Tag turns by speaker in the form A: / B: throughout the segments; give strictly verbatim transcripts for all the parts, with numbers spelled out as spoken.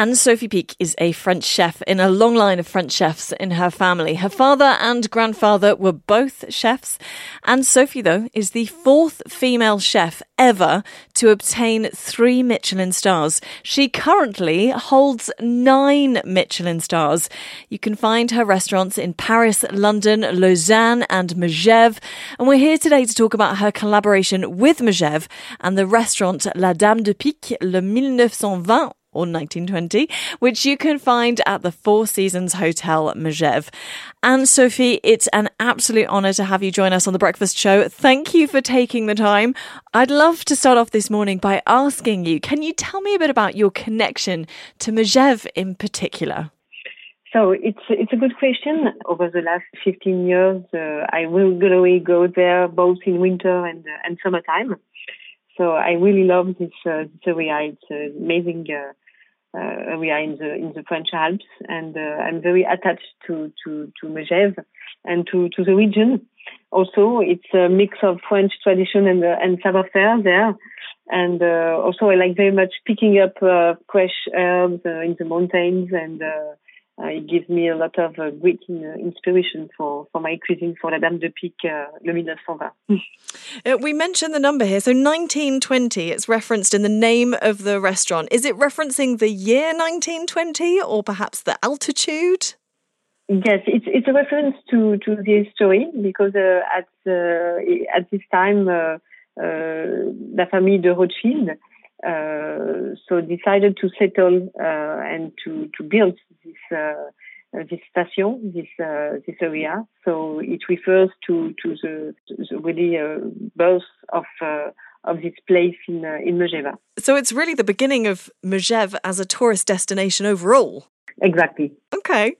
A: Anne-Sophie Pic is a French chef in a long line of French chefs in her family. Her father and grandfather were both chefs. Anne-Sophie, though, is the fourth female chef ever to obtain three Michelin stars. She currently holds nine Michelin stars. You can find her restaurants in Paris, London, Lausanne and Megève. And we're here today to talk about her collaboration with Megève and the restaurant La Dame de Pic, Le mille neuf cent vingt, or nineteen twenty, which you can find at the Four Seasons Hotel Megève. Anne-Sophie, it's an absolute honour to have you join us on The Breakfast Show. Thank you for taking the time. I'd love to start off this morning by asking you, can you tell me a bit about your connection to Megève in particular?
B: So it's it's a good question. Over the last fifteen years, uh, I regularly go there both in winter and uh, and summertime. So I really love this, uh, this area. It's an amazing uh, uh, area in the in the French Alps, and uh, I'm very attached to to to Megève and to to the region. Also, it's a mix of French tradition and uh, and savoir-faire there. And uh, also, I like very much picking up uh, fresh herbs uh, in the mountains, and uh, uh, it gives me a lot of uh, great uh, inspiration for, for my cuisine for La Dame de Pic, uh, Le mille neuf cent vingt.
A: Uh, we mentioned the number here, so nineteen twenty, it's referenced in the name of the restaurant. Is it referencing the year nineteen twenty or perhaps the altitude?
B: Yes, it's it's a reference to, to the history, because uh, at uh, at this time, uh, uh, La Famille de Rothschild uh, so decided to settle uh, and to, to build this uh, this station, this uh, this area. So it refers to to the, the really uh, birth of uh, of this place in uh, in Megève.
A: So it's really the beginning of Megève as a tourist destination overall.
B: Exactly.
A: Okay.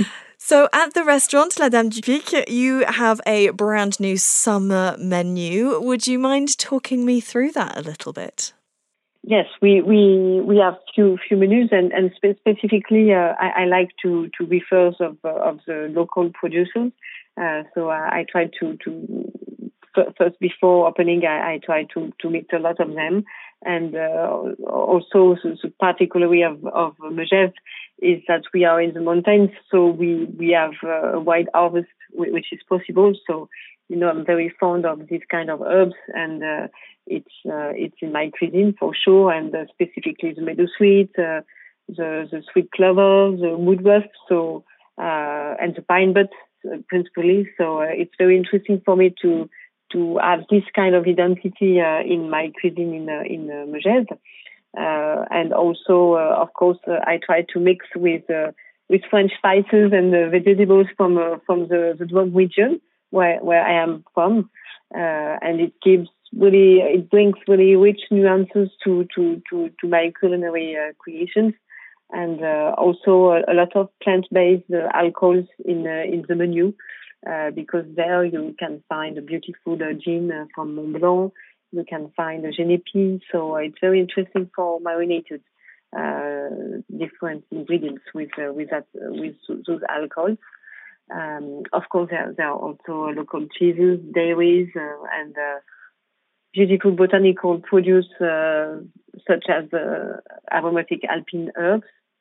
A: So at the restaurant La Dame du Pic, you have a brand new summer menu. Would you mind talking me through that a little bit?
B: Yes, we we we have few few menus, and and spe- specifically, uh, I, I like to to refer of uh, of the local producers. Uh, so I, I try to to first before opening, I, I try to to meet a lot of them, and uh, also the, the particularity of of Megève is that we are in the mountains, so we we have uh, a wide harvest, which is possible. So, you know, I'm very fond of this kind of herbs, and uh, it's uh, it's in my cuisine for sure, and uh, specifically the meadowsweet, uh, the the sweet clover, the woodruff, so uh, and the pine buds uh, principally. So uh, it's very interesting for me to to have this kind of identity uh, in my cuisine in uh, in uh, Megève. Uh, and also, uh, of course, uh, I try to mix with uh, with French spices and uh, vegetables from uh, from the, the Drôme region where where I am from, uh, and it gives really it brings really rich nuances to to to, to my culinary uh, creations, and uh, also a, a lot of plant-based uh, alcohols in uh, in the menu, uh, because there you can find a beautiful uh, gin uh, from Mont Blanc. You can find a genépi, so it's very interesting for marinated uh, different ingredients with uh, with that uh, with those alcohols. Um, of course, there, there are also local cheeses, dairies, uh, and uh, beautiful botanical produce uh, such as uh, aromatic alpine herbs.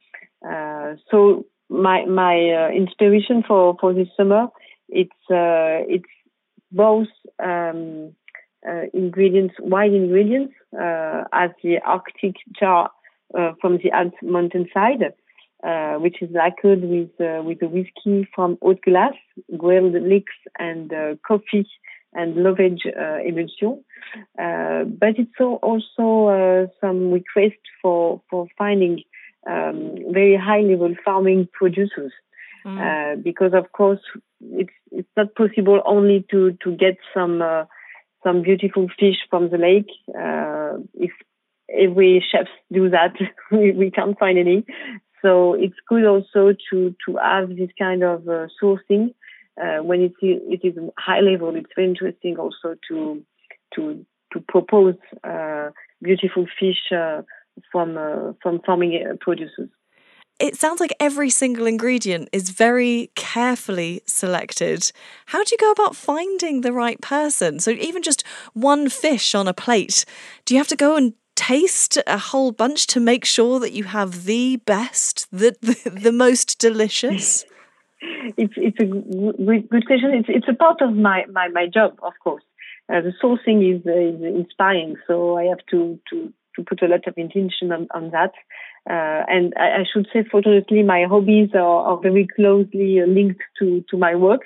B: Uh, so my my uh, inspiration for, for this summer, it's uh, it's both. Um, Uh, ingredients, wide ingredients, uh, as the Arctic jar uh, from the Alps mountainside, uh, which is lacquered with uh, with a whiskey from haute glace, grilled leeks, and uh, coffee and lovage uh, emulsion. Uh, but it's also uh, some request for for finding um, very high level farming producers, mm. uh, because of course it's it's not possible only to to get some. Uh, some beautiful fish from the lake. Uh, if every chef do that, we, we can't find any. So it's good also to, to have this kind of uh, sourcing. Uh, when it is, it is high level, it's very interesting also to, to, to propose uh, beautiful fish uh, from, uh, from farming producers.
A: It sounds like every single ingredient is very carefully selected. How do you go about finding the right person? So even just one fish on a plate, do you have to go and taste a whole bunch to make sure that you have the best, the the, the most delicious?
B: It's it's a good, good question. It's it's a part of my, my, my job, of course. Uh, the sourcing is, uh, is inspiring, so I have to, to, to put a lot of intention on, on that. Uh, and I, I should say, fortunately, my hobbies are, are very closely linked to, to my work.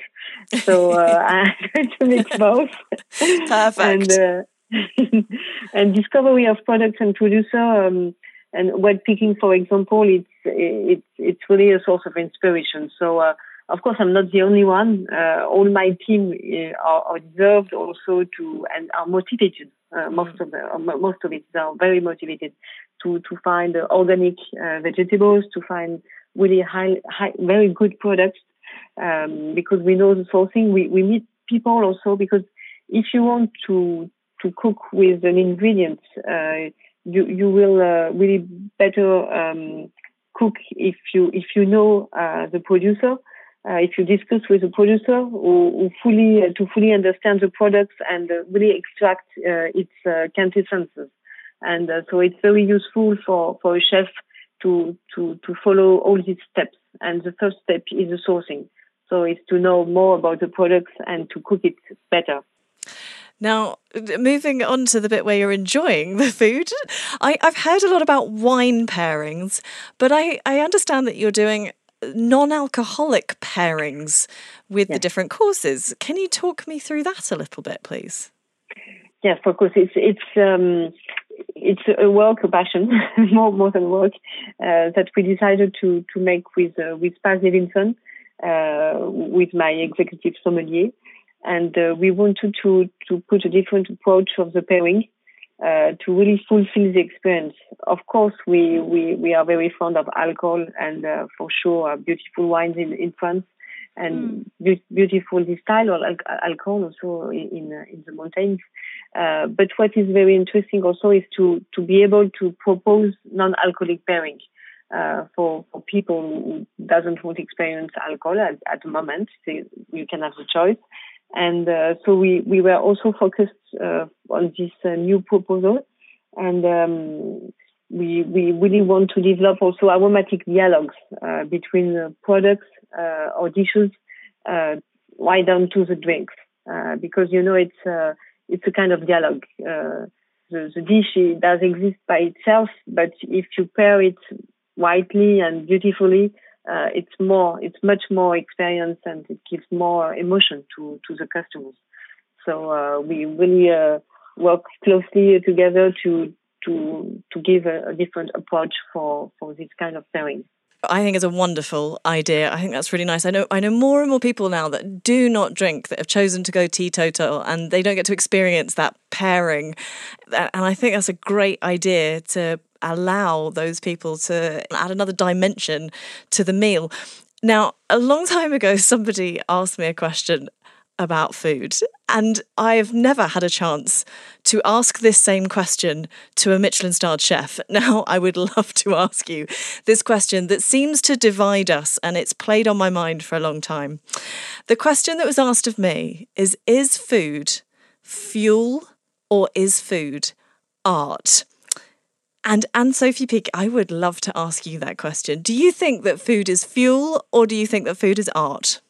B: So uh, I try to mix both.
A: Perfect.
B: and, uh, and discovery of products and producer, um, and web picking, for example, it's it's it's really a source of inspiration. So, uh, of course, I'm not the only one. Uh, all my team uh, are, are deserved also to and are motivated. Uh, most of the uh, most of it are very motivated to to find uh, organic uh, vegetables, to find really high, high very good products. Um, because we know the sourcing, we we meet people also, because if you want to to cook with an ingredient, uh, you you will uh, really better um, cook if you if you know uh, the producer, uh, if you discuss with the producer who, who fully uh, to fully understand the products and uh, really extract uh, its uh, quintessences. And uh, so it's very useful for, for a chef to to to follow all these steps. And the first step is the sourcing. So it's to know more about the products and to cook it better.
A: Now, moving on to the bit where you're enjoying the food, I, I've heard a lot about wine pairings, but I, I understand that you're doing non-alcoholic pairings with yes. the different courses. Can you talk me through that a little bit, please?
B: Yes, of course. It's it's um, it's a work, a passion, more more than work, uh, that we decided to to make with uh, with Paz Levinson, uh, with my executive sommelier. And uh, we wanted to, to put a different approach of the pairing uh, to really fulfill the experience. Of course, we, we, we are very fond of alcohol and uh, for sure uh, beautiful wines in, in France and mm. be- beautiful this style of al- alcohol also in, in, uh, in the mountains. Uh, but what is very interesting also is to, to be able to propose non-alcoholic pairing. Uh, for, for people who doesn't want to experience alcohol at, at the moment, so you can have the choice. And uh, so we, we were also focused uh, on this uh, new proposal, and um, we we really want to develop also aromatic dialogues uh, between uh, products uh, or dishes, uh, right down to the drinks, uh, because you know it's uh, it's a kind of dialogue. Uh, the, the dish it does exist by itself, but if you pair it widely and beautifully, Uh, it's more, it's much more experience and it gives more emotion to, to the customers. So uh, we really uh, work closely together to to to give a, a different approach for, for this kind of pairing.
A: I think it's a wonderful idea. I think that's really nice. I know I know more and more people now that do not drink, that have chosen to go teetotal, and they don't get to experience that pairing. And I think that's a great idea to allow those people to add another dimension to the meal. Now, a long time ago, somebody asked me a question about food, and I've never had a chance to ask this same question to a Michelin-starred chef. Now, I would love to ask you this question that seems to divide us, and it's played on my mind for a long time. The question that was asked of me is, is food fuel or is food art? And Anne-Sophie Pic, I would love to ask you that question. Do you think that food is fuel or do you think that food is art?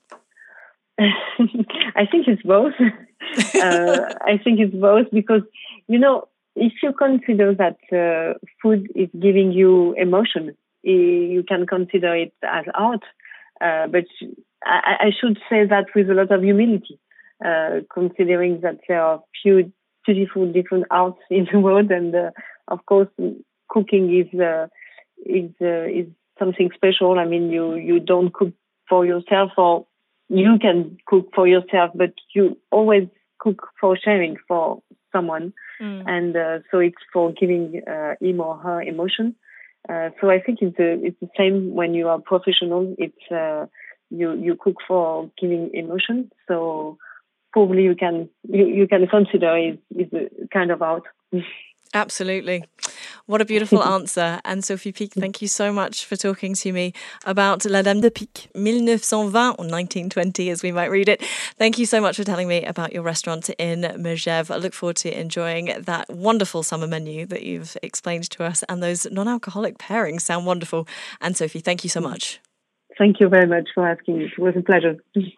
B: I think it's both. uh, I think it's both because, you know, if you consider that uh, food is giving you emotion, you can consider it as art. Uh, but I, I should say that with a lot of humility, uh, considering that there are few beautiful different arts in the world, and uh, of course, cooking is uh, is uh, is something special. I mean, you you don't cook for yourself, or you can cook for yourself, but you always cook for sharing for someone, mm. and uh, so it's for giving uh, him or her emotion. Uh, so I think it's the it's the same when you are professional. It's uh, you you cook for giving emotion. So probably you can you, you can consider it is a kind of art.
A: Absolutely. What a beautiful answer. And Sophie Pic, thank you so much for talking to me about La Dame de Pique, nineteen twenty, or nineteen twenty as we might read it. Thank you so much for telling me about your restaurant in Megève. I look forward to enjoying that wonderful summer menu that you've explained to us, and those non-alcoholic pairings sound wonderful. And Sophie, thank you so much.
B: Thank you very much for asking me. It was a pleasure.